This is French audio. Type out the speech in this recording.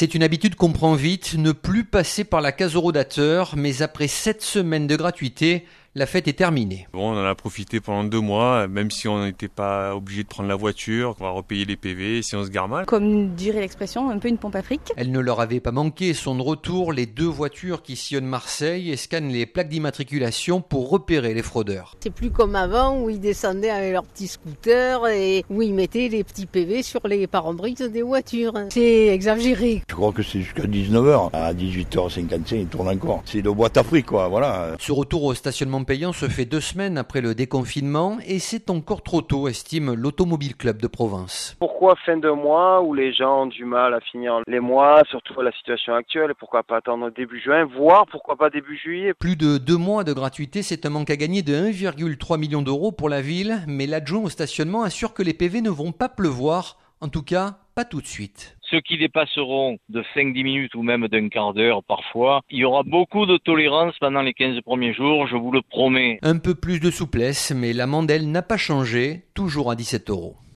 C'est une habitude qu'on prend vite, ne plus passer par la case horodateur, mais après 7 semaines de gratuité, la fête est terminée. Bon, on en a profité pendant 2 mois, même si on n'était pas obligé de prendre la voiture, on va repayer les PV si on se gare mal. Comme dirait l'expression, un peu une pompe à fric. Elle ne leur avait pas manqué. Son de retour, les 2 voitures qui sillonnent Marseille et scannent les plaques d'immatriculation pour repérer les fraudeurs. C'est plus comme avant où ils descendaient avec leurs petits scooters et où ils mettaient les petits PV sur les pare-brises des voitures. C'est exagéré. Je crois que c'est jusqu'à 19h. À 18h55, ils tournent encore. C'est de boîte à fric, quoi, voilà. Ce retour au stationnement payant se fait 2 semaines après le déconfinement et c'est encore trop tôt, estime l'Automobile Club de Provence. Pourquoi fin de mois où les gens ont du mal à finir les mois, surtout à la situation actuelle, pourquoi pas attendre début juin, voire pourquoi pas début juillet. Plus de 2 mois de gratuité, c'est un manque à gagner de 1,3 million d'euros pour la ville, mais l'adjoint au stationnement assure que les PV ne vont pas pleuvoir, en tout cas pas tout de suite. Ceux qui dépasseront de 5-10 minutes ou même d'un quart d'heure parfois, il y aura beaucoup de tolérance pendant les 15 premiers jours, je vous le promets. Un peu plus de souplesse, mais l'amende, elle, n'a pas changé, toujours à 17 euros.